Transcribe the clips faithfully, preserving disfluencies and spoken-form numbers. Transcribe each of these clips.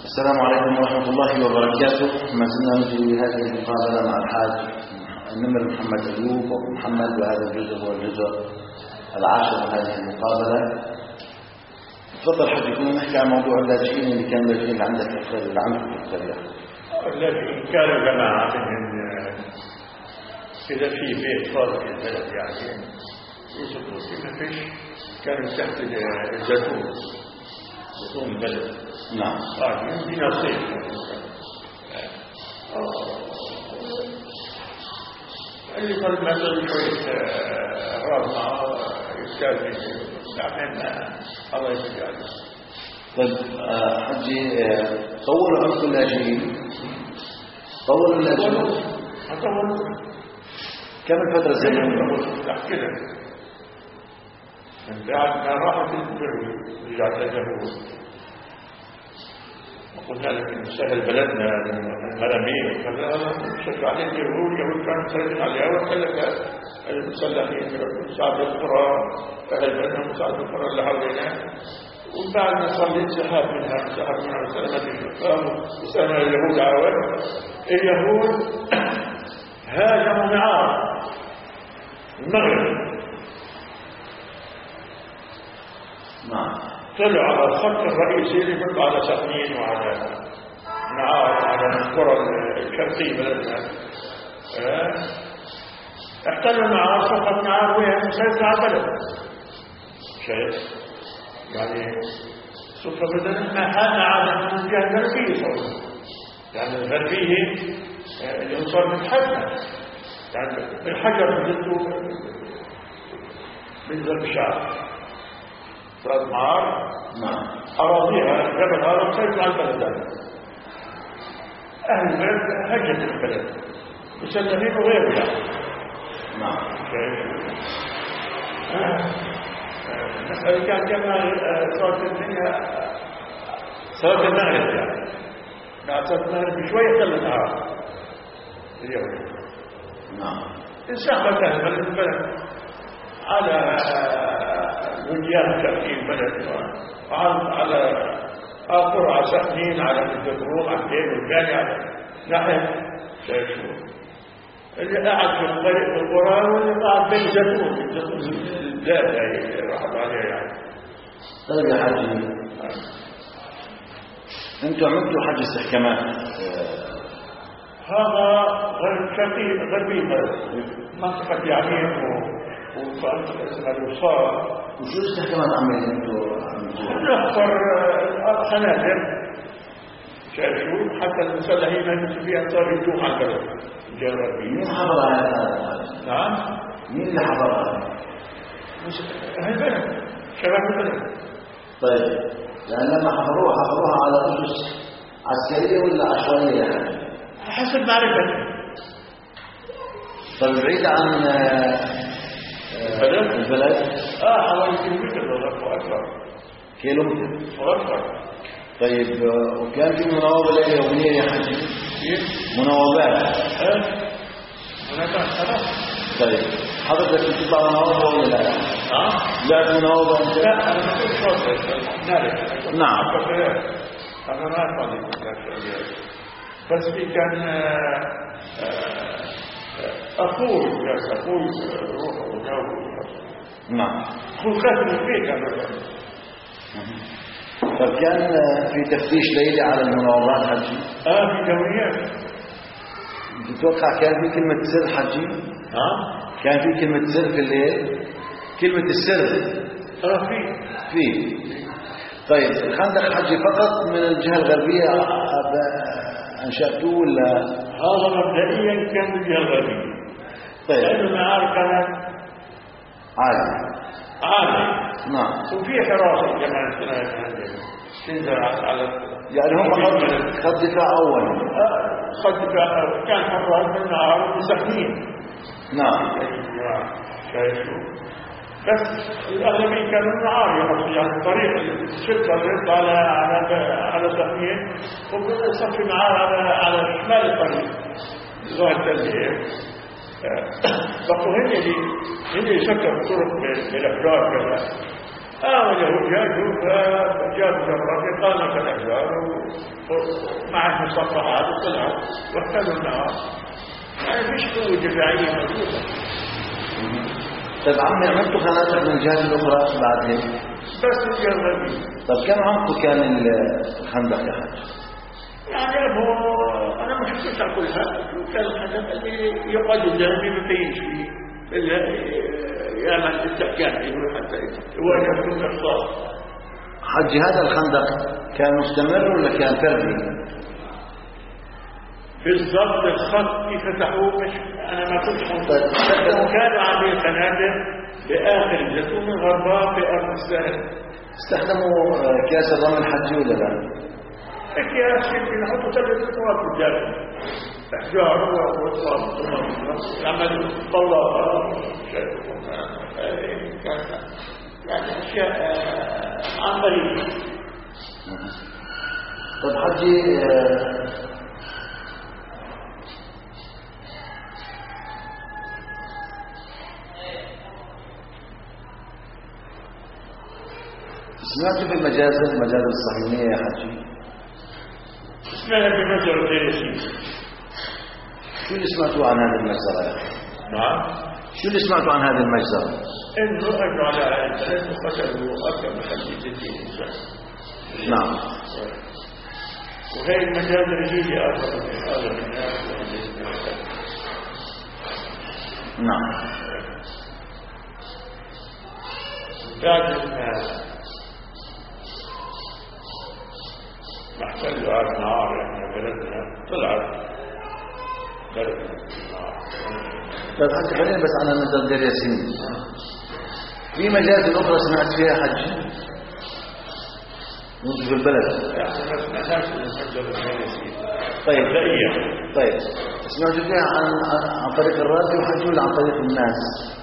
السلام عليكم ورحمة الله وبركاته. ما زلنا نجري هذه المقابلة مع الحاج النمر محمد أيوب أبو محمد، وهذا الجزء هو الجزء العاشر من هذه المقابلة. تفضل حاج، كنا نحكي عن موضوع اللاجئين اللي كانوا لاجئين عندك في القرية، اللي عندكم في القرية. اللاجئين كانوا جماعة من إذا في بيت فاضي في البلد يعني يسقطوا فيه، ما فيش كانوا تحت الزيتون زيتون البلد. نعم. قاعدين بنصيب اللي صار مثلا شوية أغراض معه يستاذن يعملنا الله يجعل. طيب حجي، طولوا عمق اللاجئين؟ طولوا اللاجئين؟ طولوا. كم الفترة الزمنية؟ أحكي لك من بعد ما راحت البر رجعت الجمهور وقلنا لك إن سهل بلدنا المرامير فلا شكرا عليه اليهود اليهود كانوا مسيطرين عليها وكلك المسلحين مساعد القرى أهل بلدنا مساعد القرى اللي حوالينا. وبعد ما صليت سحاب منها سحاب منها سلامة الشفاء وسلامة اليهود عواد. اليهود هاجموا معار المغرب، نعم. طلعوا على الخط الرئيسي اللي بيطلع على سخنين وعلى معار وعلى القرى الشرقية بلدنا. اه. احتلوا معار فقط معار وين مسيطر على البلد. شايف؟ يعني سوف بدنا ما حالنا على الجهة الغربية صورة. يعني الغربية اللي صار من حدنا يعني الحجر بجده من ذلك الشعب صار معار. نعم. أراضيها جبل هذا سيطر على البلد. أهل البلد هجت البلد مسلمين وغيره يعني. نعم. المسألة كان كما صارت الدنيا صارت المغرب يعني بعد صارت المغرب بشوية خلت نهار اليوم. نعم. انسحبت أهل البلد على وديان تأتي البلد على آخر على سخنين على الجبروم على الدين والباني على ناحية شايفون اللي قاعد في الطريق القرى واللي قاعد بين زيتون البلاد هاي راحت عليها يعني. طيب يا حاجي، انتوا عملتوا حج استحكامات. هذا غير شرقي غربي منطقة يعمين ومنطقة اسمها الوصال. وشو الاستحكامات عملتوا انتوا؟ نخبر خنادق شايفون حتى المسلحين اللي فيها صار يجوم على البلد. مين حضر هذا؟ نعم. مين اللي حضر هذا؟ أهل البلد شباب البلد. طيب يعني لما حضروها حضروها على أسس عسكرية ولا عشوائية يعني؟ حسب معرفتي. طيب بعيد عن البلد؟ البلد؟ اه حوالي كيلومتر وأكثر. كيلومتر وأكثر. طيب وكان في مناوبة يومية يا حاج؟ مناوبات. اه مناوبات خلاص. طيب حضرتك بتطلع مناوبة ولا لا؟ نعم. لا مناوبة انت؟ لا انا ما كنت شاطر. نعم. انا ما فاضي بس في كان اخوي اخوي روح وجو. نعم. اخوي خاتم البيت انا. طب كان في تفتيش ليلي على المناوبات حجي؟ اه في جويات. تتوقع كان في كلمة سر حجي؟ ها؟ كان في كلمة سر في الليل؟ كلمة السر؟ اه في. في. طيب الخندق حجي فقط من الجهة الغربية أنشأتوه ولا؟ هذا مبدئيا كان من الجهة الغربية. طيب. لأن المعارك كانت عالي. عالي. نعم. وفي حراسة كمان عندنا تنزل على يعني هم خط خط دفاع أول. خط دفاع كان حراس من النهار وسخنين. نعم. شايفوا بس الأغلبية كانوا النهار يحصل يعني الطريق الشرطة اللي يطلع على على على سخنين وبيصفي معاه على على شمال الطريق زواج التنزيل. بقوا هن اللي هن اللي شكلوا الطرق بالأفراد كذا اه واليهود جاءوا فجابوا جمرات قامت الاحجار ومع المصفحات وطلعوا واحتلوا النهار. يعني فيش قوه دفاعيه موجوده. طيب عمي عملتوا خنادق من الجهات الاخرى بعد هيك؟ بس مجربين. طيب كم عمقه كان الخندق يا حاج؟ يعني هو انا ما شفتش على كل هذا، كان الخندق اللي يقعد قدامي ما فيش فيه الا يعمل استحكام يقول حتى يواجه كل اخطاء. حج هذا الخندق كان مستمر ولا كان فردي؟ بالضبط الخط كيف فتحوه مش انا ما كنتش منتظر. كانوا عاملين خنادق باخر الزيتون الغرباء في ارض الساحل. استخدموا اكياس الرمل الحجي ولا لا؟ اكياس يمكن يحطوا ثلاث اكواب قدام احجار وطلاب عملوا طلاب يعني اشياء عن طريق. طيب حجي سمعت بالمجازر المجازر الصهيونية يا حجي؟ اسمها بمجزرة دير ياسين. شو اللي سمعتوا عن هذه المجزرة يا أخي؟ نعم. شو اللي سمعتوا عن هذه المجزرة؟ إنه أجوا على الانترنت وقتلوا أكثر من خمسين ستين إنسان. نعم. وهي المجازر هي أغلب أغلب الناس. نعم. بعد الناس محتلوا على النهار يعني بلدنا طلعت بلدنا النهار. طيب حجي خلينا بس عن المجزرة دير ياسين. في مجازر أخرى سمعت فيها حجي؟ وانتم في البلد؟ يعني ما سمعناش من المجزرة دير ياسين. طيب مبدئيا. طيب سمعتوا فيها عن عن طريق الراديو حجي ولا عن طريق الناس؟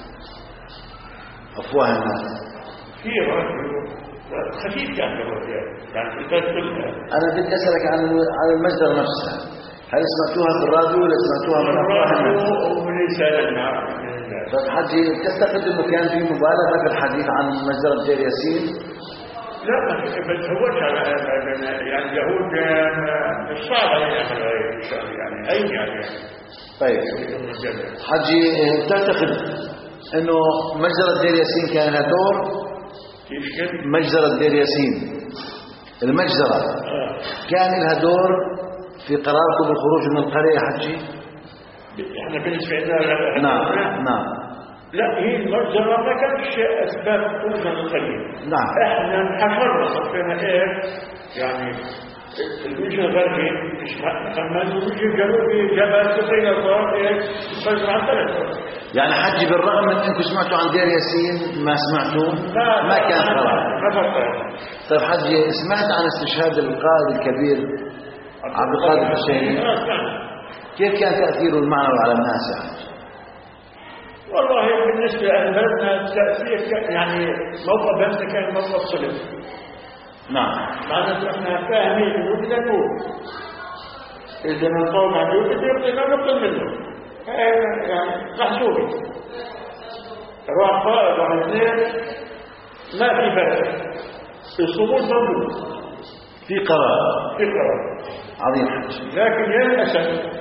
أفواه الناس. في راديو خفيف كان الراديو يعني في البلد كلها. أنا بدي أسألك عن عن المجزرة نفسها. هل سمعتوها في الراديو ولا سمعتوها من أفواه الناس؟ الراديو ومن رسالة الناس. طيب حجي تعتقد إنه كان في مبالغة في الحديث عن مجزرة دير ياسين؟ لا ما بتهوش على يعني اليهود مش صعب عليهم يعملوا هاي الشغله يعني اي يعني. طيب حجي تعتقد انه مجزرة دير ياسين كان لها دور؟ كيف كيف؟ مجزرة دير ياسين المجزرة آه. كان لها دور في قراركم بالخروج من القرية يا حجي؟ احنا بالنسبه لنا نعم نعم. لا هي المجزرة ما كانش اسباب خروج من القرية. نعم. احنا انحشرنا صفينا ايه يعني الوجه الغربي مش محمد الوجه الجنوبي جبل سقينا صار ايه فجر عن ثلاث. يعني حجي بالرغم من انكم سمعتوا عن دير ياسين ما سمعتوا ما, ما كان قرار. ما فرق. طيب حجي سمعت عن استشهاد القائد الكبير عبد القادر الحسيني؟ كيف كان تأثيره المعنوي على الناس يا حجي؟ والله بالنسبة لبلدنا التأثير كان يعني موقف بلدنا كان موقف صلب. نعم. معناته احنا فاهمين انه بدنا نقول اذا القوم عدو بدنا نقتل منه. يعني محسوبي. راح قائد واحد اثنين ما في فرق. الصمود موجود. في قرار. في قرار. عظيم حجي. لكن يا للاسف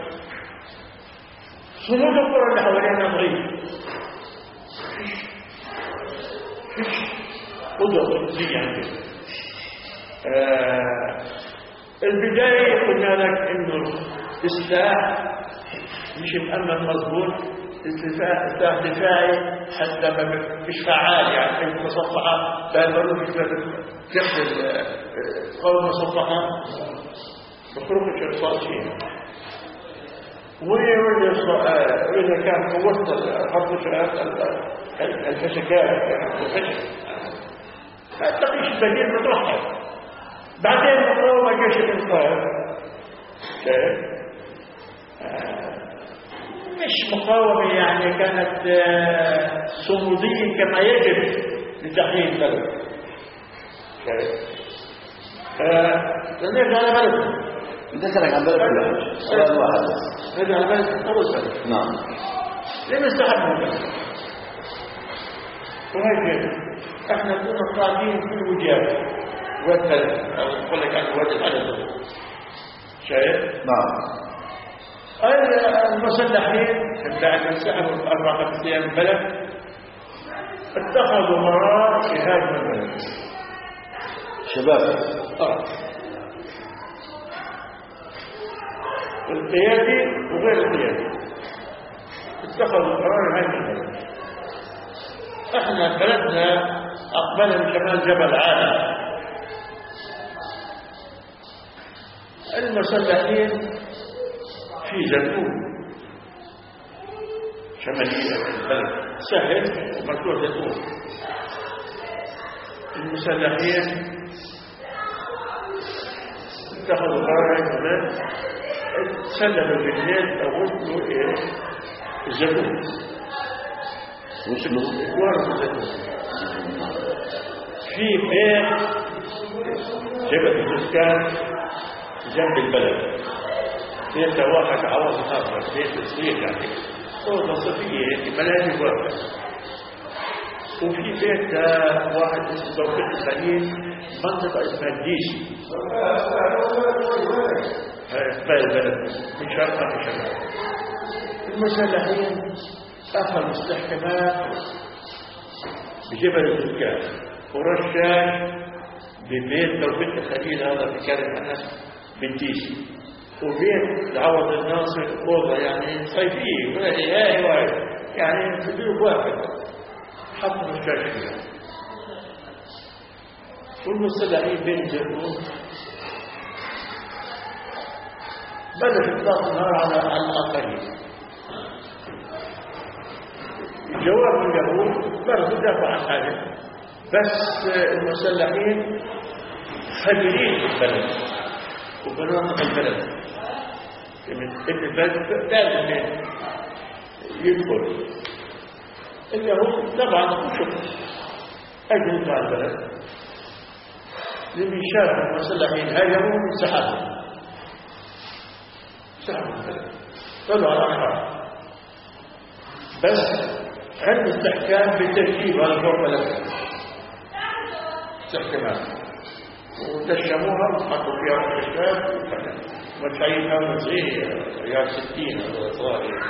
صمود القرى اللي حوالينا ضعيف. فيش قدرة تنفيذية عندنا. آه البداية قلنا لك انه السلاح مش مأمن مضبوط. السلاح دفاعي حتى ما مش فعال يعني في المصفحة بيقولوا في كيف قوم المصفحة بخروج الإرصاد شيء. وإذا كان قوة حرب الفشكات الفشك ما تقيش بديل متوحد. بعدين مقاومة جيش الإنقاذ مش مقاومة يعني كانت صمودية كما يجب لتحرير البلد. نرجع على بلدنا. انت سألك عن بلد كلها سؤال واحد بس. نرجع على بلدنا أول سنة. نعم. ليه نستحب من بلد؟ وهي كيف؟ احنا كنا قاعدين في الوجهات والثلث او يقول لك عن وجه الحدث شايف؟ نعم. المسلحين بعد ان سحبوا اربع خمس ايام البلد اتخذوا مرار في هذا البلد. شباب اه القيادي وغير القيادي اتخذوا قرار هذا البلد. احنا بلدنا اقبل من شمال جبل عالي. المسلحين في زيتون شمالية البلد سهل ومشروع زيتون. المسلحين اتخذوا قرار هذا سلموا بالليل او وصلوا الى الزيتون. وصلوا ورثوا الزيتون في بيت جبل السكان جنب البلد. بيت واحد عوض اخر بيت صغير يعني اوضه صفيه هيك ملاهي واحد. وفي بيت واحد اسمه توفيق الخليل منطقه اسمها الديشي هاي البلد من شرقها من شمالها. المسلحين اخذوا استحكامات بجبل الزكاه ورشاش ببيت توفيق الخليل هذا في كان الناس بالديشي وبيت عوض الناصر اوضه يعني صيفيه ولا هاي واي يعني في بيت واحد حطوا رشاش فيها. والمسلحين بين الزيتون بدأ إطلاق النار على الآخرين. جواب اليهود برضو دافع عن حاجة بس المسلحين خبيرين في البلد وبناطق البلد إن البلد لازم يدخل. اليهود طبعا شوف أجلوا على البلد لمن شاف المسلحين هاجموا انسحبوا انسحبوا البلد طلعوا على الأحرار. بس عند استحكام بتركيب هذا فوق بلد استحكامات ودشموها وحطوا فيها الكشاف ومدفعينها من صغير ريال ستين ولا صغير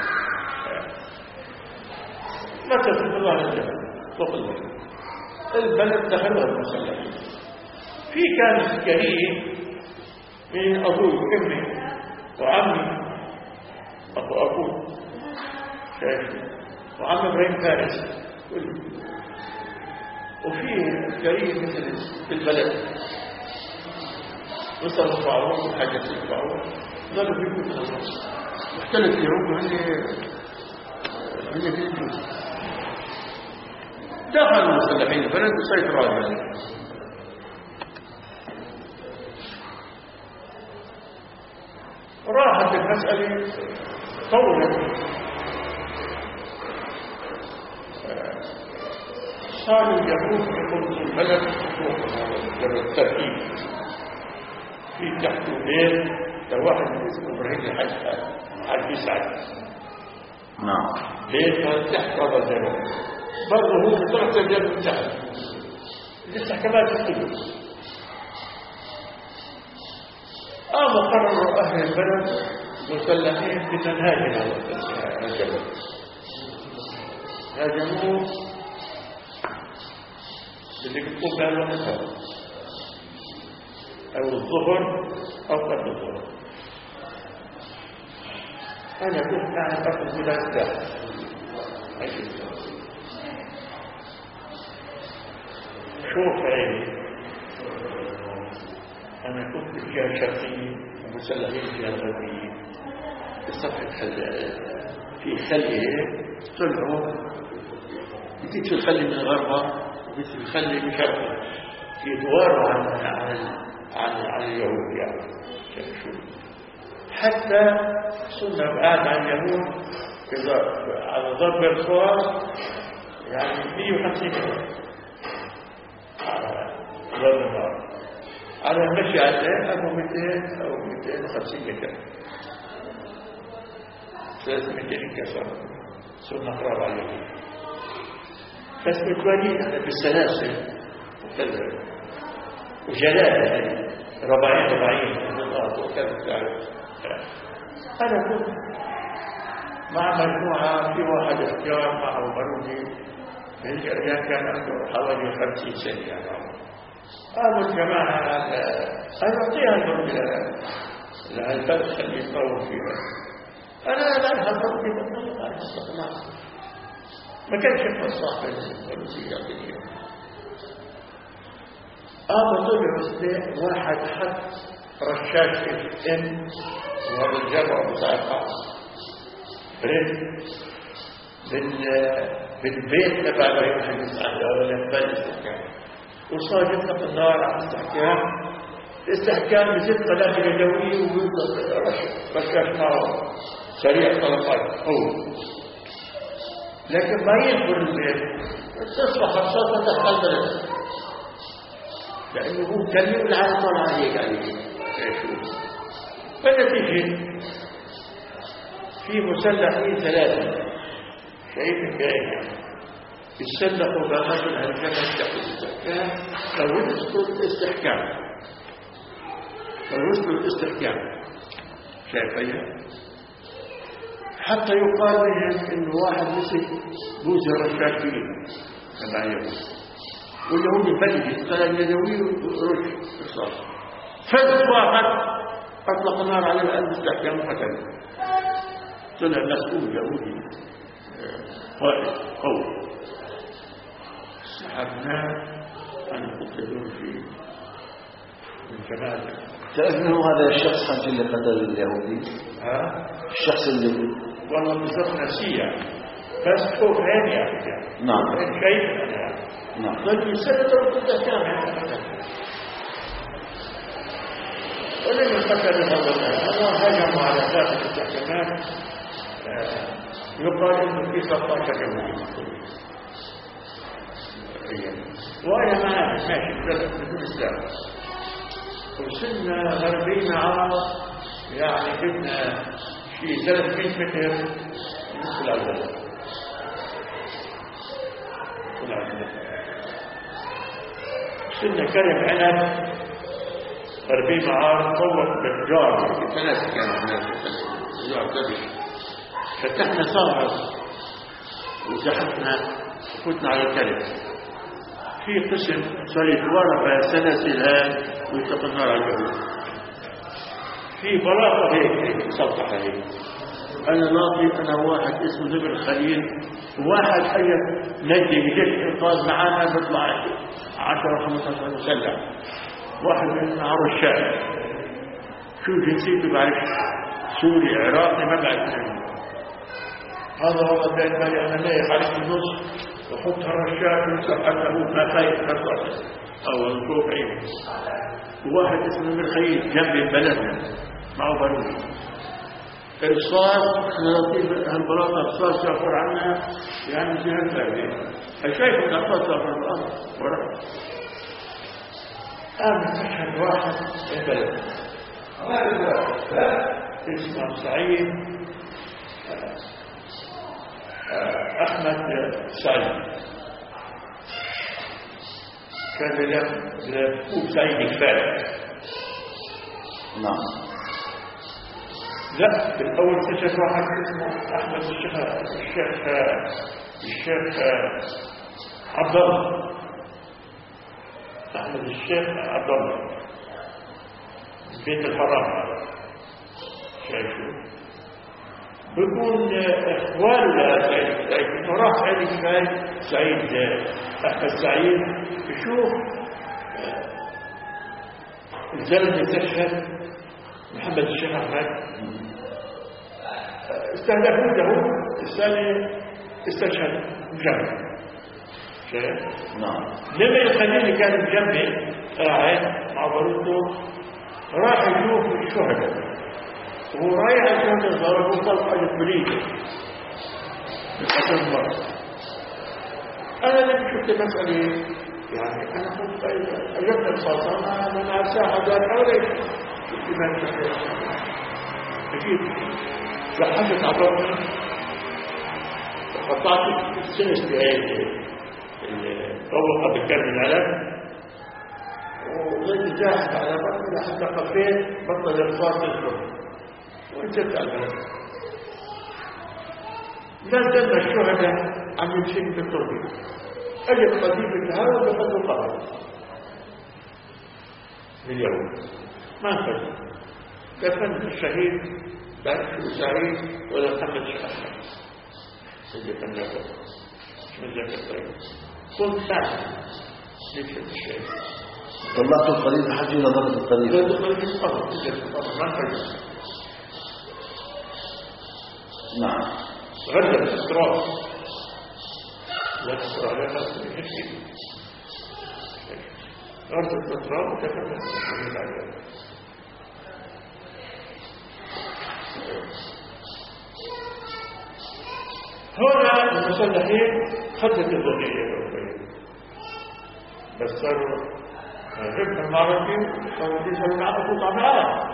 ما تفرق الله الجبل فوق البلد. البلد دخلها المسلحين. في كان كريم من أبوي وأمي وعمي أبو أبوه شايف وعم إبراهيم فارس وفي كريم مثل في البلد وصلوا الطاعون وحاجة الطاعون ظلوا في كل الناس واختلف اليهود وهن هن في الجنوب. دخلوا المسلحين البلد وسيطروا على البلد. راحت المسألة طولت صار اليهود يقولوا البلد جبل التركيب في تحته بيت لواحد من اسمه ابراهيم الحاج حاج سعد. نعم. بيت تحت هذا الجبل برضه هو طلعت الجبل من تحت الاستحكامات كله. قاموا قرروا اهل البلد مسلحين بتنهاج هذا الجبل. هاجموه اللي بتقوم بها الوقت أو الظهر أو قبل الظهر. أنا كنت قاعد أخذ ثلاث ساعات شوف عيني أنا كنت في جهة شرقية ومسلحين في جهة غربية في صفحة في خلي طلعوا بديت في الخلي من الغربة بديت في الخلي من شرقة في دوار عن عن عن عن اليهود يعني حتى صرنا بعاد عن اليهود على ضرب الخواص يعني مئة وخمسين متر على ضرب النار على المشي عليه أبو مئتين أو مئتين وخمسين متر ثلاث مئتين كسر صرنا قرار على اليهود. بس متولين بالسلاسل وكذا وجلالة ربعين ربعين نقاط وكذا. أنا كنت مع مجموعة في واحد اختيار معه برودي من الأريان كان عنده حوالي خمسين سنة يعني. قالوا الجماعة أنا أعطيها البرودي لها البلد اللي يطور فيها. أنا لا أفهم برودي بالنسبة أنا أستطمع ما كانش يفهم صاحب البرودية بالنسبة. آه طلع واحد حط رشاش في إن وهذا الجرع بتاعها برد بالبيت تبع الرئيس المساعدة وصار يطلق النار على الاستحكام. الاستحكام بزيد قنابل يدوية ويطلق رشاش معه سريع طلقات قوي، لكن ما ينفر البيت تصبح الصوت تتحضر لأنه هو كلمه العالم طلع عليك عليك. فالنتيجة في مسلحين ثلاثة شايفين بعينها يتسلقوا بغاية الهرجمة تحت الاستحكام لو وصلوا الاستحكام لو وصلوا الاستحكام شايفينها حتى يقال بهم إنه واحد مسك بوز الرشاش فيه كما يقول واليهود البلدي طلع اليدوي ورش رصاص فز واحد أطلق النار على الاستحكام وقتله. طلع مسؤول يهودي قائد قوي سحبناه أن قتلون فيه من جماله. تعرف منه هذا الشخص خمسين اللي قتل اليهودي؟ ها؟ الشخص اللي والله بالضبط نسيه بس هو فهم يعني. نعم. فهم شيء يعني. نعم. ضل يسدد الاستحكام يعني. ولم يقتل الله هجموا على ذات الاستحكامات. يقال انه في ستة عشر يهودي وانا معاه ماشي بدون اسلام وصلنا غربين عرب يعني بدنا شيء ثلاثمئة متر نصف العزلة وصلنا كرم عنب غربين عرب طوت بالجار ثلاثة كانوا ثلاثة فتحنا صاغر وزحفنا وفتنا على الكلب في قسم صريح ورقة سلاسل هاي ويطلق النار على الجو في بلاطة هيك سطح هيك. أنا لاقي أنا واحد اسمه زبر الخليل وواحد أيضا نجي بجيش إنقاذ معانا بيطلع عشرة خمسة عشر مسلح واحد من عرب الشام شو جنسيته بعرف سوري عراقي ما بعرف هذا هو البيت مالي أنا نايح عليك النص وحطها الرشاش ويسحب له ما خايف كرطاس أو الكوف عينه. وواحد اسمه مرخيل جنب البلد معه بارود إرصاص خلاطيب هالبلاطة إرصاص سافر عنها يعني زي هالبلد شايف الأرصاص سافر الأرض ورا آمن تشهد واحد البلد اسمه سعيد أحمد سعيد كان له سعيد كفاية. نعم. لا في الأول اكتشف واحد اسمه أحمد الشيخ الشيخ الشيخ عبد الله أحمد الشيخ عبد الله بيت الحرام شايفه بيكون اخوان سعيد سعيد وراح سعيد كفاية سعيد أحمد سعيد يشوف الزلمة استشهد محمد الشيخ أحمد استهدفوه له الثاني استشهد بجنبه شايف؟ نعم. لما الخليل كان بجنبه قاعد مع بروته راح يشوف الشهداء وهو رايح الشهداء ضربوا طلقة البريدة بقتل المرض. أنا لما شفت مسألة يعني أنا كنت أجبت الخاصة أنا مع الساحة دار حوالي شفت ما تشكل أكيد لحظة عبرني وقطعت السنس بهذه الطبقة بكامل العلم، وظلت جاحد على بطن لحتى قفيت بطل الرصاص الكل وانتهت على البلد. ما زلنا الشهداء عم يمشين بالتربية. أجت قضية الهوى بقد القبر اليوم ما انفجر كفن الشهيد بأكل سعيد ولا محمد شاحن سيدي النجاة من ذاك الطريق كنت ساعة ليش الشيء طلعت الطريق لحد إلى ضرب الطريق ضرب الطريق القبر سيدي القبر ما انفجر. نعم غرد الاستراء لا تسرع لا تسرع يحكي غرد الاستراء وكفن من العجل. هنا المسلحين خدت الدنيا الأوروبية بس صاروا ربح المعركة صاروا يسألوا معه قطع معاه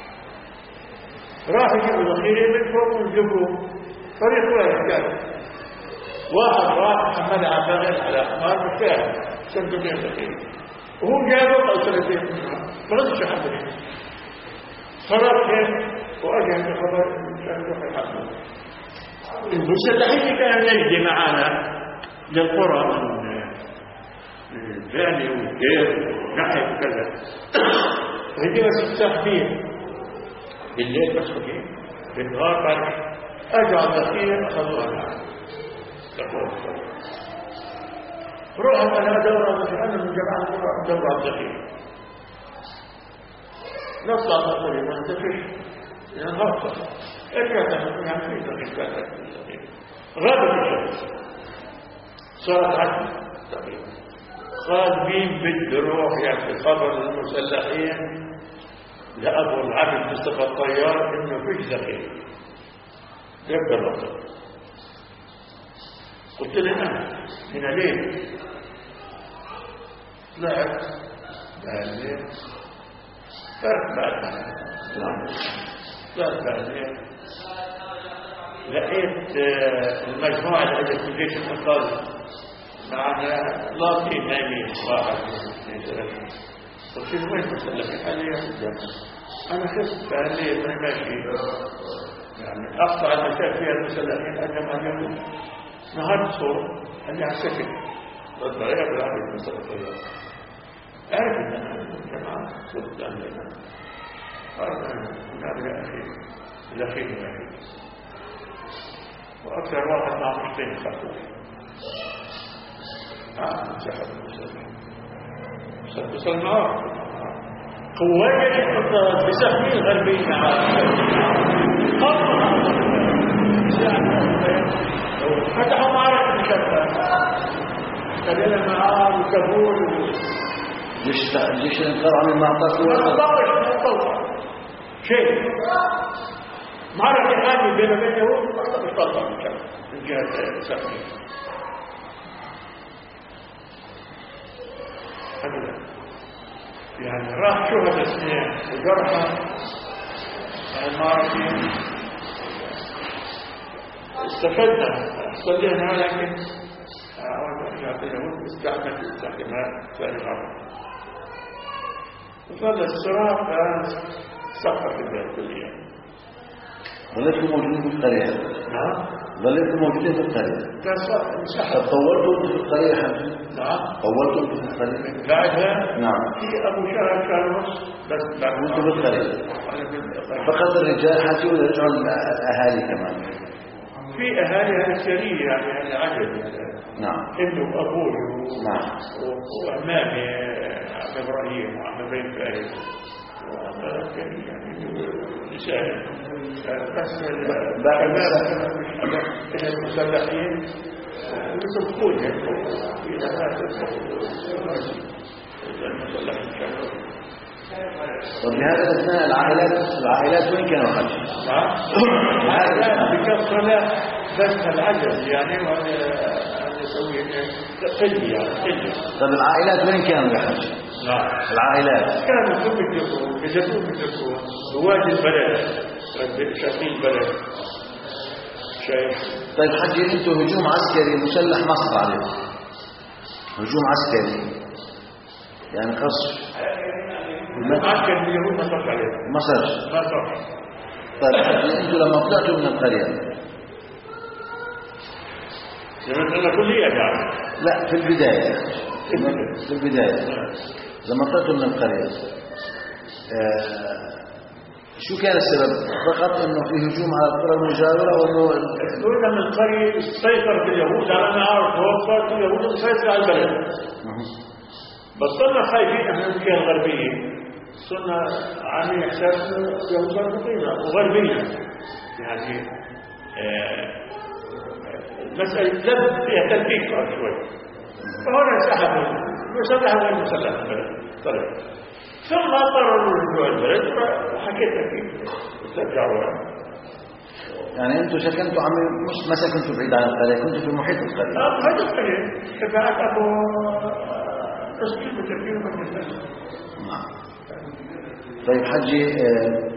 راح يجيبوا ذخيرة من فوق ويجيبوا طريق واحد كان واحد راح محمد عباس على أحمر بالفعل سندوقين ذخيرة وهو جابه أو ثلاثين ما رضيش يحمل صار كيف وأجي عند خبر صندوق يحمل. المسلحين كانوا يجي معنا للقرى من الجاني والدير نحي وكذا ويجي بس الساحبين بالليل بس وكين بالنهار بعد أجعل ذخيرة أخذوها معنا تقول روحوا أنا دورة ذخيرة من جماعة دورة ذخيرة نطلع نطلع ما نتفش نغطى ارجع تنقل عن فيه ذخيرة غابت الشمس صارت عدل تقريبا قال مين بده يروح يعطي خبر للمسلحين لأبو العبد مصطفى الطيار إنه فيش ذخيرة يبدأ الوقت. قلت له أنا من ليه طلعت بعدين فرق بعد طلعت بعدين لقيت المجموعة اللي أجت في جيش الإنقاذ معنا لاقي نايمين واحد اثنين ثلاثة. قلت له وين مسلحين؟ قال لي أنا خفت قال لي ما ماشي يعني أقطع المسافة فيها المسلحين أجمع اليوم نهار صور قال لي على السكن بالطريقة بالعربي مصطفى الطيار أعرف إن أنا جماعة صرت أنا لنا قال أنا يا أخي الأخير الأخير وأكثر واحد مع مشتين خطوة آه سحب المسلمين سحب النار قوات الحطات بسهمين غربيين فتحوا معركة مشتة خلينا معاه وكابول جيش جيش الانقاذ عن المعطاة والطاقة شيء معركة هذه بين بينه وطلع من جهة سفني هذا يعني راح شهد اثنين وجرحة المعركة استفدنا صلينا لكن يعطيهم استعمل الاستحكامات ثاني مرة وصل الصراع كان سقط في الكلية. ظلتوا موجودين في القرية. نعم. ظلتوا موجودين في القرية. كان صار طولتوا في القرية حمد. نعم. طولتوا في القرية. بعدها. نعم. في أبو شهر شهر ونص بس. وأنتوا في القرية. فقط الرجال حتى يرجعوا الأهالي كمان. في أهالي هالسرية يعني هذا عجب. نعم. ابنه وأبوه. نعم. وأمامي عم إبراهيم وعم بين فارس. يعني نساء بس كان المسلحين يصدقون إلى هذا المسلحين. وبهذا الأثناء العائلات العائلات وين كانوا حج؟ العائلات بكثرة بس العجز يعني وأنا نسوي قلي يعني قلي. طب العائلات وين كانوا يحج؟ نعم. العائلات كانوا كلهم يجلسون يجلسون يجلسون بوادي البلد شايفين البلد شايف. طيب حجي انتم هجوم عسكري مسلح مصر عليكم هجوم عسكري يعني قصف عسكري اليهود ما صارش عليه ما صارش. ما صارش. طيب حجي انتوا لما طلعتوا من القرية لما أنا كلية يعني لا في البداية في البداية لما طلعتوا من القرية آه شو كان السبب؟ فقط انه في هجوم على القرى المجاورة وانه دولنا من القرية سيطرت اليهود على نهار توفت اليهود مسيطرة على البلد. بس صرنا خايفين احنا من الجهة الغربية صرنا عاملين حساب اليهود صاروا مقيمة وغربية يعني مسألة لب فيها تلبيك شوي فهنا سحبوا مسلح غير مسلح البلد طلع ثم اضطروا لرجوع البلد وحكيت لك استرجعوا. يعني انتوا سكنتوا عم مش ما سكنتوا بعيد عن القرية كنتوا في محيط القرية. اه محيط القرية شفاعات ابو تسكين بتركيب ومجلس. نعم. طيب حجي آه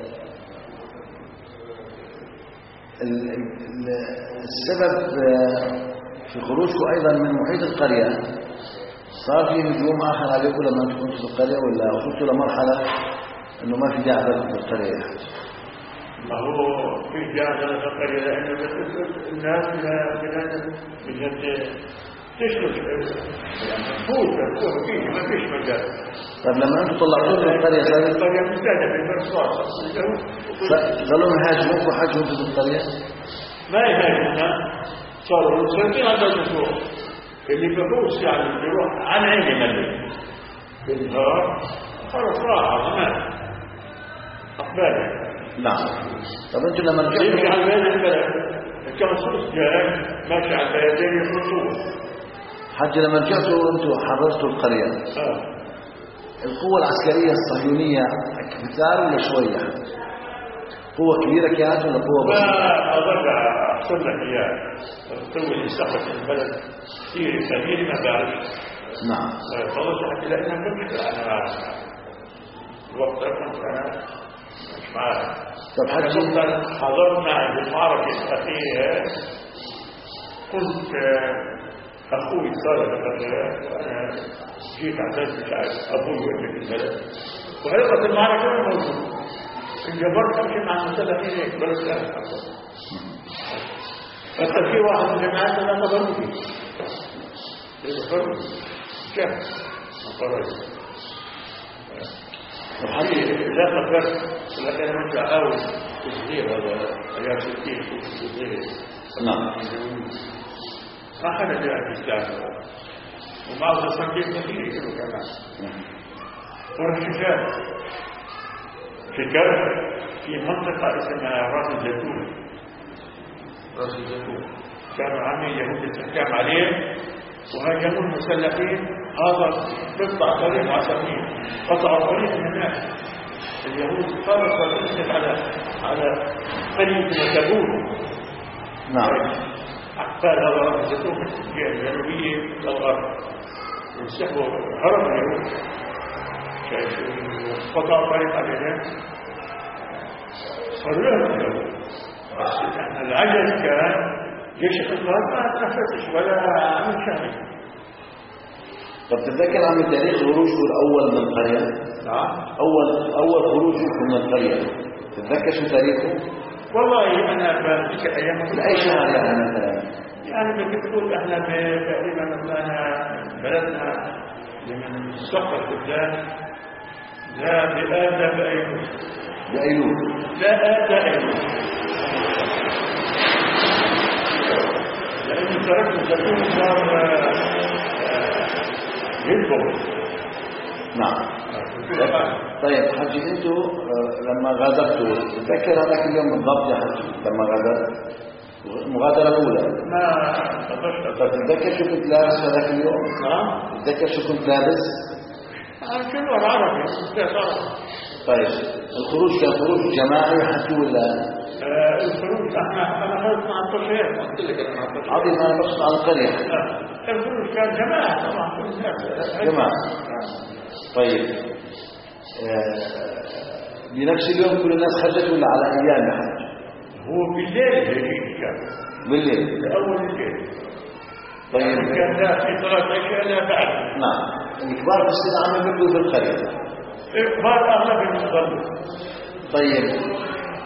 السبب آه في خروجكم ايضا من محيط القرية صار في هجوم اخر عليكم لما انتم كنتوا في القرية ولا وصلتوا لمرحلة انه ما في داعي لكم في القرية يا حجي؟ ما هو في داعي في القرية لانه الناس لا بلاد بجد تشرب يعني فوت فوت فيه ما فيش مجال. طيب لما انتم طلعتوا من القرية صار القرية مستهدفة بالبرصاص ظلوا يهاجموكم حاجة وانتم في القرية؟ ما يهاجمنا صاروا سنتين هذا الاسبوع اللي بفوز يعني بيروح عن عيني ملك بالنهار خلص راحة زمان أقبالي. نعم. طب انتم لما يمشي رجعتوا على البلد البلد الجاسوس جاي ماشي على البلدين يخلصوه. حجي لما رجعتوا انتم حررتوا القرية آه. القوة العسكرية الصهيونية كثار ولا شوية؟ قوة كبيرة كانت ولا قوة ما بسيطة؟ أرجع أحسن لك إياه القوة اللي سقط البلد كثير كثير ما بعرف. نعم. خلص حتى لأنها كنت أنا الوقت كنت أنا مش معاك. طب حجي حضرنا المعركة الأخيرة كنت أخوي صار وأنا جيت اعتزت مش عارف أبوي وجه في البلد وهلقت المعركة وأنا موجود انجبرت أمشي مع المسلحين هيك بلد ثاني حتى في واحد من الجماعات أنا قبرني فيه قبرني كيف؟ قبرني وحقيقي لا فكرت لكن أنا مش أحاول تسدير هذا أيام ستين تسدير. نعم. ما حدا جاء في الإسلام وبعض الصنديق كثير يقولوا كمان ورشاشات في كرب في منطقة اسمها راس الزيتون. راس الزيتون كانوا عاملين يهود الاستحكام عليه وهاجموا المسلحين. هذا قطع طريق عسكري قطع طريق من الناس اليهود خلصوا تسلك على على قرية تبون. نعم. أحفاد هذا راس الزيتون من الجهة الجنوبية للغرب ينسحبوا هرب اليهود قطع طريق عليهم صاروا لهم اليهود. بس العجز كان جيش الإنقاذ ما تنفسش ولا عمل شيء. طب تتذكر عن تاريخ خروجكم الأول من القرية؟ نعم. أول أول خروجكم من القرية تتذكر شو تاريخه؟ والله أنا بذكر أيام أي شهر يعني مثلا؟ يعني بدك تقول إحنا تقريبا مثلا بلدنا من الصفر بالذات لا بآدى بأيلول. بأيلول. لا آدى أيلول لأن تركت الزيتون صار ينبغ. نعم. طيب حجي انتوا لما غادرتوا تذكر هذاك اليوم بالضبط يا حجي لما غادرت المغادرة الأولى؟ ما تذكر. طب تتذكر شو كنت لابس هذاك اليوم؟ نعم. تتذكر شو كنت لابس؟ كله عربي. طيب الخروج كان خروج جماعي حكي ولا؟ آه الخروج احنا انا خرجت مع الطشير قلت لك انا مع الطشير. عظيم انا بقصد على القرية. آه. الخروج كان جماعة طبعا كل الناس. جماعة. طيب آه بنفس اليوم كل الناس خرجت ولا على ايام يا حج؟ هو بالليل هيك كان. بالليل. اول الليل. طيب كان ذا في ثلاث أشياء لا بعد. نعم. الكبار في السن عم يبقوا في القرية. الكبار أغلب المصلي. طيب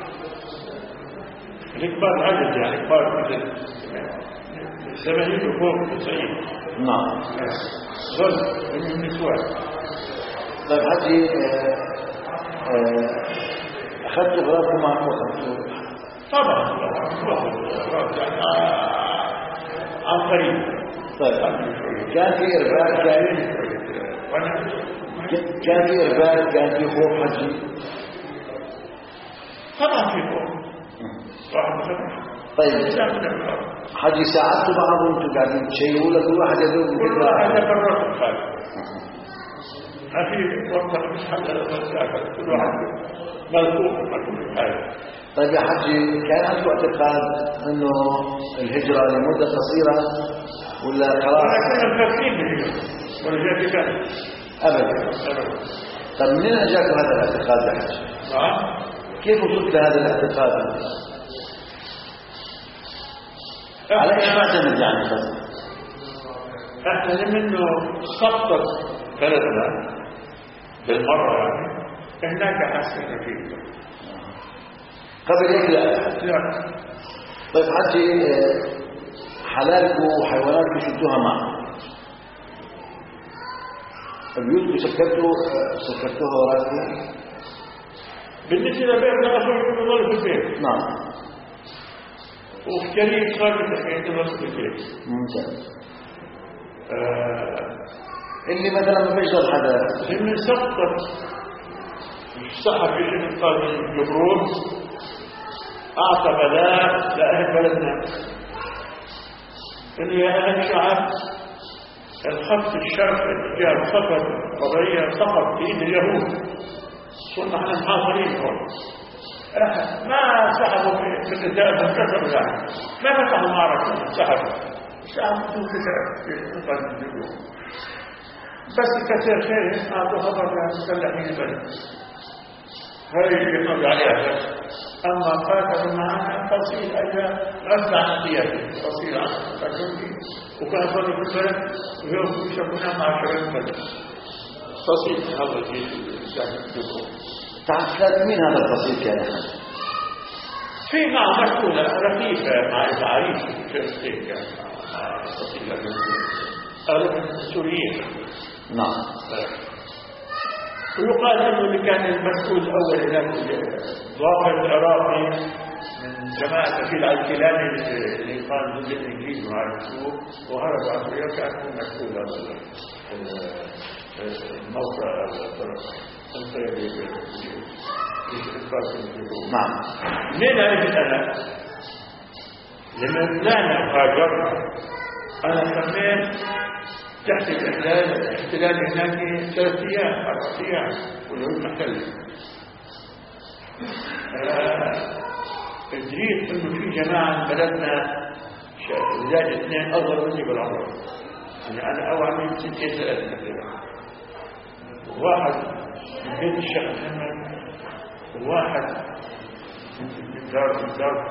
الكبار عدد يعني كبار مثل سبعين وفوق تسعين. نعم. ظل من النسوان. طيب حجي أخذت غرابكم معكم أخذتوا؟ طبعا يعني عن قريب. طيب كان في إرباك كان كان في إرباك كان في خوف حجي؟ طبعا في خوف. طيب حجي ساعدتوا بعض وانتم قاعدين تشيلوا ولا كل واحد يدور كل واحد يتفرغ الخالق. ما في وقت مش حتى لو كل واحد ملقوف ملقوف الخالق. طيب يا حجي كان عندكم اعتقاد انه الهجرة لمدة قصيرة ولا خلاص؟ احنا كنا مفكرين بالهجرة ولا جاء كان ابدا. طيب منين اجاكم هذا الاعتقاد يا حجي؟ نعم. كيف وصلت لهذا الاعتقاد؟ على ايش معتمد يعني بس؟ احنا منه سقطت بلدنا بالمرة يعني هناك حسنا فيه. قبل هيك لا. لا. طيب حجي حلالكم وحيواناتكم شلتوها معكم. بيوتكم سكرتوا سكرتوها وراكم؟ بالنسبة لبيتنا أخوي يضل في البيت. نعم. وفي كريم صار بالتحكيم يضل في البيت. ممتاز. آه اللي مثلا ما بيشغل حدا. من سقطت الصحفي اللي قال من جبرون أعطى بلاغ لأهل بلدنا إنه يا أهل الشعب الخط الشرقي جاء الخطر قضية سقط في إيد اليهود. صرنا احنا محاصرين هون. ما سحبوا في الكتاب انكسروا يعني ما فتحوا معركة سحبوا سحبوا في الكتاب في مقدم الجبرون. بس كثير خير أعطوا خبر للمسلحين البلد. هذه اللي يقضي عليها بس. أما قاتلوا معنا فصيل أجا غزل عن القيادة فصيل عن الجندي وكان صلوا في البلد ويوم يشبهنا مع شباب البلد فصيل هذا الجيش الجبرون. تعرف مين هذا الفصيل كان؟ في مع مسؤولة رفيقة مع العريس في فلسطين كان مع الفصيل الجندي السوريين. نعم. ويقال انه اللي كان المسؤول الاول هناك الضابط العراقي من جماعه نبيل الكيلاني اللي قال ضد الانجليز مع السوق وهرب عن سوريا كان هو مسؤول هذا الموقع الانقلابي. نعم. من اجل انا لما طلعنا هاجرنا انا سميت تحت الاحتلال الاحتلال هناك ثلاث ايام اربع ايام واليهود محتل. ادريت انه في جماعه بلدنا ولاد اثنين اصغر مني بالعمر يعني انا اوعى من ستين ثلاثه تقريبا. واحد من بيت الشيخ محمد وواحد من دار من دار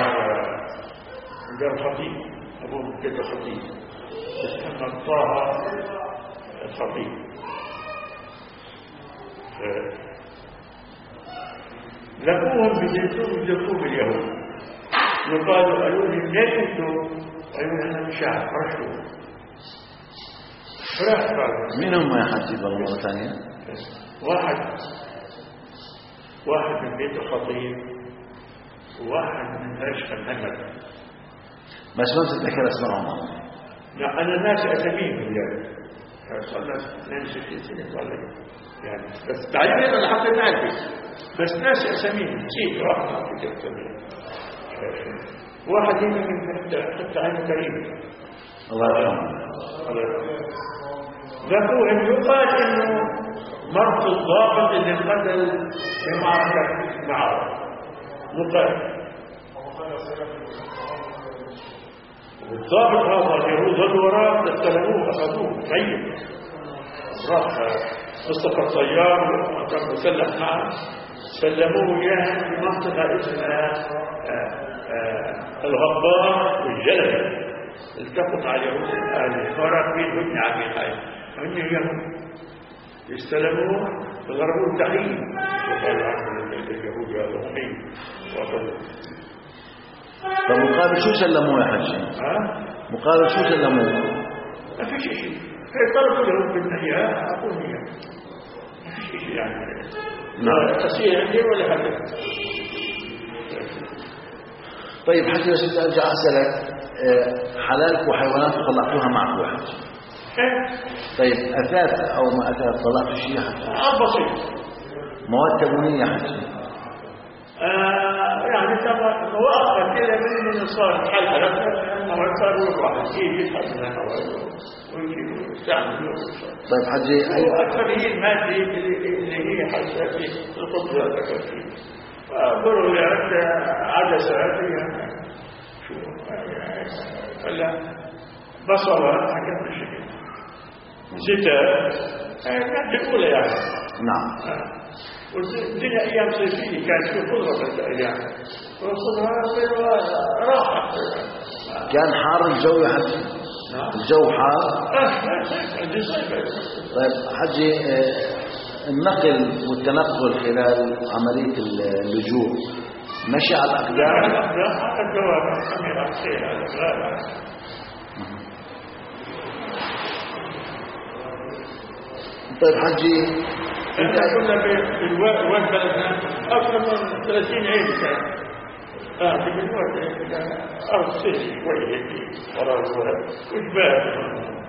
من دار الخطيب ابوه من بيت الخطيب اسمه طه الخطيب. لقوهم بجلسوه بجلسوه باليهود وقالوا قالوا لي ليه انتم؟ قالوا انا مش عارف رشوا فرح قالوا مين هم يا حجي بالله مرة ثانية؟ واحد واحد من بيت الخطيب وواحد من عشق محمد. بس ما تتذكر اسمائهم. لا أنا ناس أسميهم يعني صلى اثنين وستين سنة صلى يعني بس بعدين أنا حتى نعرف بس ناس أسميهم نسيت واحد في أسميهم. واحد من حتى عين كريم الله يرحمه. الله يرحمه. ذكوهم يقال إنه مرت الضابط اللي قتل في معركة معه يقال الضابط هذا اليهود ظلوا وراه قتلوه اخذوه ميت. راح مصطفى الطيار وكان مسلح معه سلموه اياه في منطقه اسمها الغبار والجلبي التقط على اليهود الآلهة وراكبين هن عاملين هاي هن اليهود استلموا ضربوا التحريم وقالوا عنهم اليهود هذا مقيم وقالوا طب مقابل شو سلموه يا حجي؟ ها؟ مقابل شو سلموه؟ ما في شيء هي طلبوا اليهود بالنهي أقول هي ما في شيء يعني لا تصير عندي ولا حاجة. طيب حجي بس ارجع اسالك حلالك وحيواناتك طلعتوها معك واحد طيب اثاث او ما اثاث طلعتوا شيء حجي؟ اه بسيط مواد تبونيه حجي؟ آه يعني طبعا مؤخر كده من صار حل حلقه ما صار واحد يجي يتحسن هذا ويجي يستعمل. طيب حجي اكثر هي الماده اللي هي حساسه القدره الذكريه فقولوا يا رب عدسه هذه شو ولا بصره حاجات بالشكل زيتها الماده الاولى يعني. نعم. والدنيا ايام صيفيه كانت في خضره الايام والخضره راحت. كان حار الجو يا حجي؟ الجو حار؟ طيب حجي النقل والتنقل خلال عمليه اللجوء مشي على الاقدام؟ لا حتى الدوام حمل الخيل على الاغلال. طيب حجي احنا كنا في الواد بلدنا اكثر من ثلاثين عين كان اه في الواد ارض سهل شويه هيك وراء الواد وجبال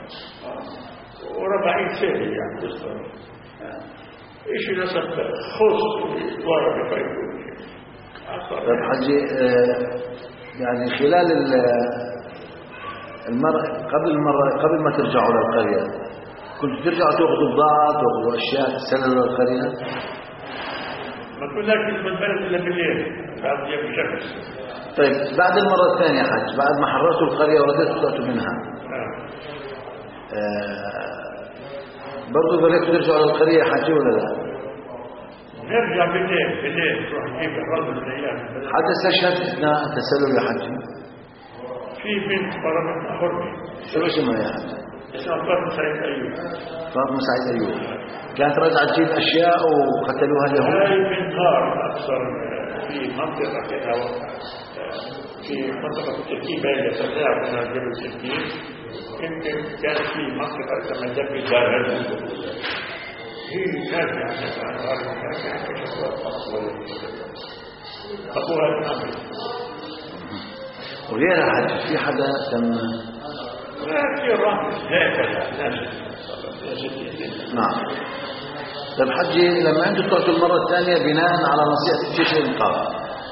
وربعين سهل يعني بالضبط ايش نسب خص ورا بفايدة. طيب حجي يعني خلال المرة قبل المرة قبل ما ترجعوا للقرية كنتوا ترجعوا تاخذوا بضاعة تاخذوا أشياء تسللوا للقرية؟ ما كناش من البلد إلا بالليل بعد يوم الشمس. طيب بعد المرة الثانية حج بعد ما حررتوا القرية ورديتوا تأتوا منها آه. آه برضو ظليتوا ترجعوا للقرية حجي ولا لا؟ نرجع بالليل بالليل نروح نجيب الرز من الأيام. حتى استشهد أثناء التسلل يا حجي؟ في بنت قربتنا حرمي. شو اسمها يا حجي؟ اسمها فاطمة سعيد أيوب. فاطمة سعيد أيوب كانت راجعة تجيب أشياء وقتلوها اليهود؟ هاي بنت غار أكثر في منطقة كده في منطقة التركيبة اللي تبدأ من جبل التركيب يمكن كان في منطقة اسمها جبل الدار هي كانت يعني عن غار كانت أبوها الأمر. وغيرها حج في حدا تم لا في الرحمة هكذا ناس. نعم. طيب حجي لما انتم طلعتوا المرة الثانية بناء على نصيحة الجيش الإنقاذ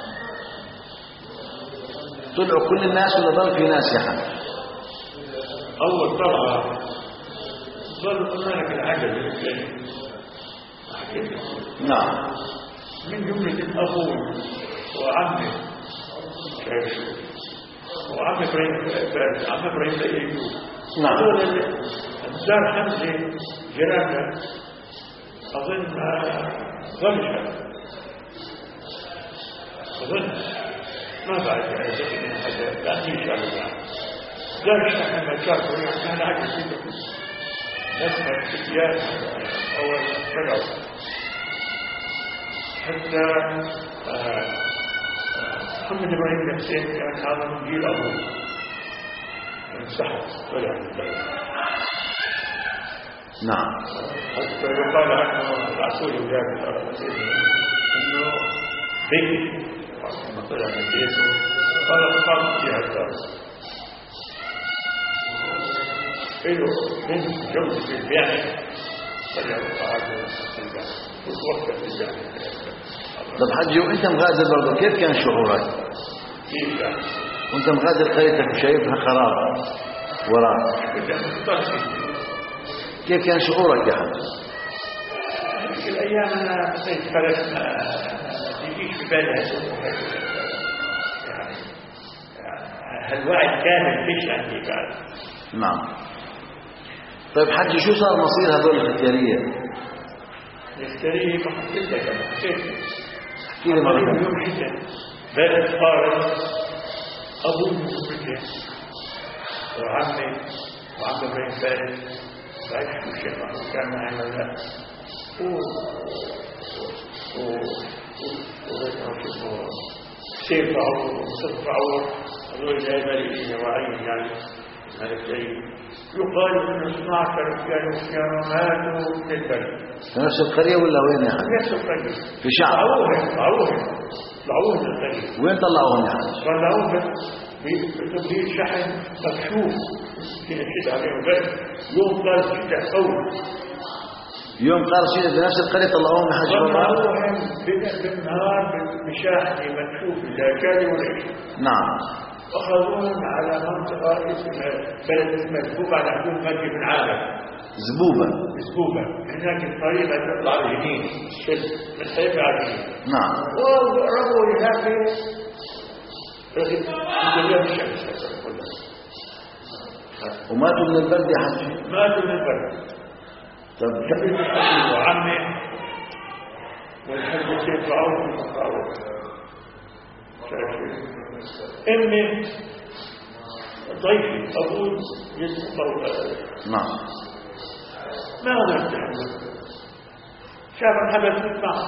طلعوا كل الناس ولا ظل في ناس يا حج؟ أول طلعة ظل هناك العدد الثاني. نعم. من جملة أبوي وعمي كاشف وعم إبراهيم فارس عم إبراهيم أيوب. نعم. هذول الدار حمزة جيراننا أظن ظل أظن ما بعد أعتقد من هذا لا أمشي على بعض. دار الشيخ محمد شاكر كان عاجز جدا نسمع الفتيات أول رجعوا حتى محمد إبراهيم الحسين كان هذا من جيل أبوه انسحب طلع من البلد. نعم. حتى يقال عنه العسول الجابر انه بيت لما طلع من بيته قال قام في الدار له بنت جوز في الجامع طلع وقعد في الجامع وتوفى في الجامع. طب حجي وانت مغادر برضه كيف كان شعورك؟ كيف كان؟ وانت مغادر قريتك وشايفها خراب وراك كيف كان شعورك يا حج؟ في الايام انا بقيت خلص ما تجيش في بالي يعني هالوعي كامل فيش عندي بعد. نعم. طيب حجي شو صار مصير هذول الاختياريه؟ الاختياريه ما حكيت لك انا حكيت احكي لي مره ثانيه. يوم حسن بلد فارس ابوه مسلم وعمي وعم بن فارس بعيش في الشيخ كان معي ولا و و سيف عور وصف عور هذول لا بريئين وعين يعني ملكين يقال ان اثناشر كانوا كانوا ماتوا في البلد في نفس القرية ولا وين يا حاج؟ نفس القرية في شعب طلعوهم طلعوهم طلعوهم من القرية وين طلعوهم يا حاج؟ طلعوهم بتمرير شحن مكشوف في نشيد عليهم بس يوم قال شتاء قوي يوم قال شيء بنفس القرية طلعوهم يا حاج؟ طلعوهم بالنهار بشاحن مكشوف لا كان ولا شيء. نعم. أخذوهم على منطقة اسمها بلد اسمها زبوبة على حدود مكة بن عامر. زبوبة. زبوبة هناك الطريقة تطلع الجنين الشد من حيث على الجنين. نعم. وقربوا لهذه الدنيا بالشمس كلها. وماتوا من البرد يا حاج؟ ماتوا من البرد. طب وعمي والحج كيف عوض المقاومة. امي ضيفي ابوي يسمى نعم. ما اقدر اتحمل شاف الحبل يسمع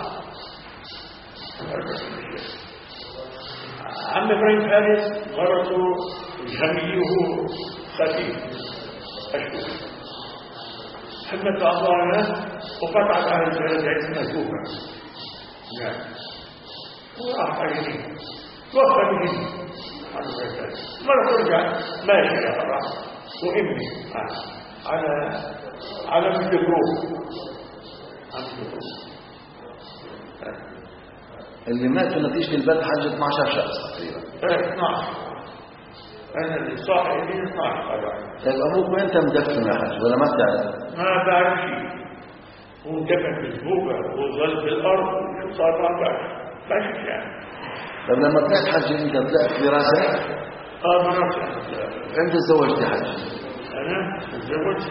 عم ابراهيم فارس مرته جميله خفيف اشوف حملت اعضائنا وقطعت على البلد اسمها كوفه نعم وراح عليه توفى بجني مرة ترجع ماشي يا فرح وإمي على على الجبروف اللي ماتوا نتيجة البرد حاجة اثنا عشر شخص تقريبا. اثناشر أنا اللي صاحي لي اثناشر. طيب أبوك وين أنت مدفن يا حاج ولا ما بتعرف؟ ما بعرف شيء. هو دفن في الزبوبة وظل في الأرض شو صار ما بعرف. ما يعني. طب لما طلعت حج انت بدأت دراسة؟ اه دراسة. امتى تزوجت يا حج؟ انا تزوجت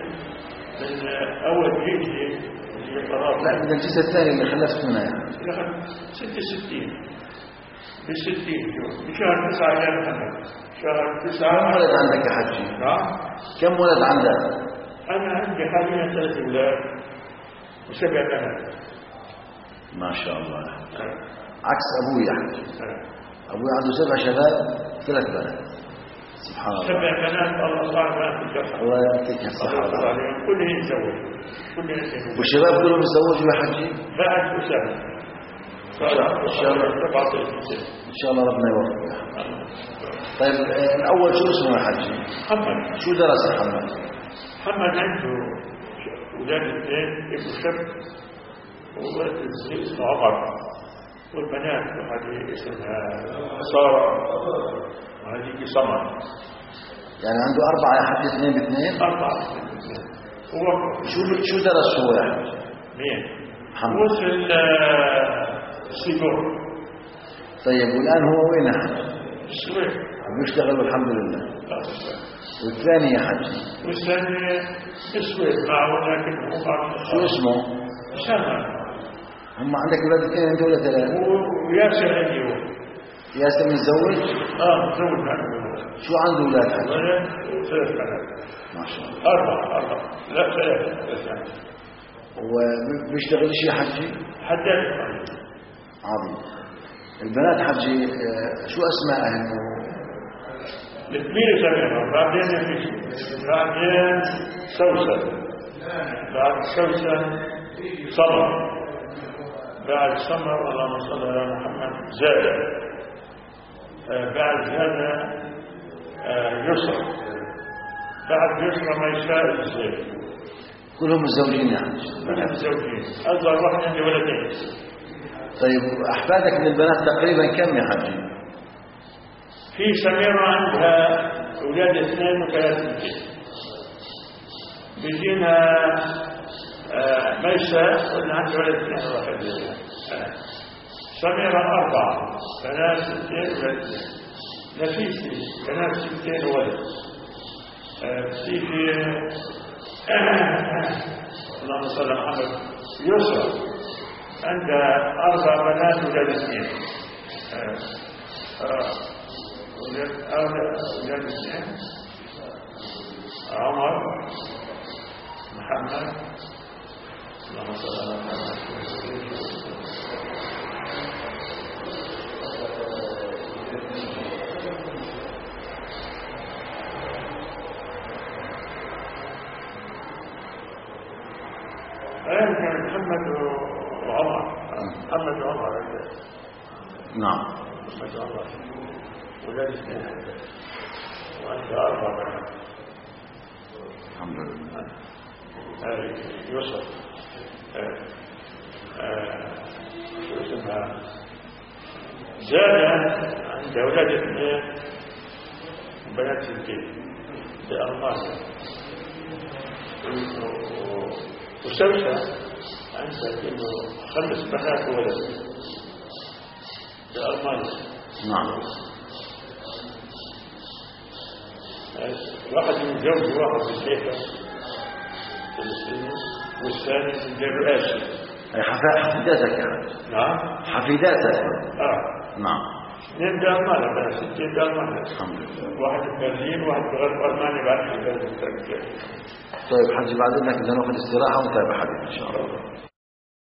من اول جيش اللي قرار. لا من الجيش الثاني اللي خلفت منها يعني. ستة وستين بالستين بشهر تسعة يا محمد شهر تسعة. كم ولد عندك يا حجي؟ نعم. كم ولد عندك؟ انا عندي حاليا ثلاث اولاد وسبع بنات. ما شاء الله. عكس أبوي يعني أبوي عنده سبع شباب ثلاث بنات. سبحان الله. سبع بنات الله صار بنات الجفا. الله يعطيك الصحة. كلهم يتزوجوا. كلهم يتزوجوا. والشباب كلهم يتزوجوا يا حجي؟ بعد أسامة. إن شاء الله. إن شاء الله ربنا يوفقك. طيب الأول شو اسمه يا حجي؟ محمد. شو درس محمد؟ محمد عنده أولاد اثنين ابن شاب وولد اسمه عمر. والبنات وهذه اسمها سارة وهذه سمر. يعني عنده أربعة يا حد اثنين باثنين؟ أربعة. هو شو شو درس هو يا حد؟ مين؟ محمد. وصل السيجور. طيب والآن هو وين يا حد؟ السويد. بيشتغل والحمد لله. والثاني يا حد؟ والثاني السويد معه لكن هو شو اسمه؟ سامر. هم عندك ولاد اثنين انت ولا ثلاثة؟ وياسر عندي هو. ياسر متزوج؟ اه متزوج معه. شو عنده ولاد حج؟ ولد وثلاث بنات. ما شاء الله. أربعة أربعة لا ثلاثة ثلاثة. وبيشتغل شيء حجي؟ حداد. عظيم. البنات حجي شو أسمائهم؟ الاثنين سميرة بعدين بعدين سوسن بعد سوسن صمر بعد سمر اللهم صل على محمد زاد آه بعد هذا آه يسرى بعد يسرى ميساء الزيت كلهم متزوجين يعني؟ كلهم متزوجين أصغر واحد عندي ولدين. طيب أحفادك من البنات تقريبا كم يا حجي؟ في سميرة عندها أولاد اثنين وثلاث بنتين. بيجينا آه ميساء ولا عندي ولد اثنين واحد آه. سميرة أربعة بنات اثنين ولد اثنين. نفيسي بنات ستين ولد. آه سيفي اللهم صل على محمد يسرى عندها أربع بنات ولد اثنين. أولاد اثنين عمر محمد اللهم صل على محمد. كان محمد وعمر محمد وعمر. نعم. محمد وعمر ولا اثنين وأنت أربعة. الحمد لله. يوسف شو اسمها زاد عند أولاد اثنين بنات ستين بألمانيا، وسوسة عندها إنه خمس بنات وولد بألمانيا. نعم. واحد متزوج واحد بالحيفا فلسطيني والثاني من دير آسيا. أي حفيداتك يعني؟ نعم حفيداتك. آه نعم. اثنين بألمانيا بنات ستين بألمانيا. الحمد لله. واحد في برلين وواحد في غرب ألمانيا بعد في برلين. طيب حجي بعد إذنك إذا نأخذ استراحة ونتابع حديث إن شاء الله.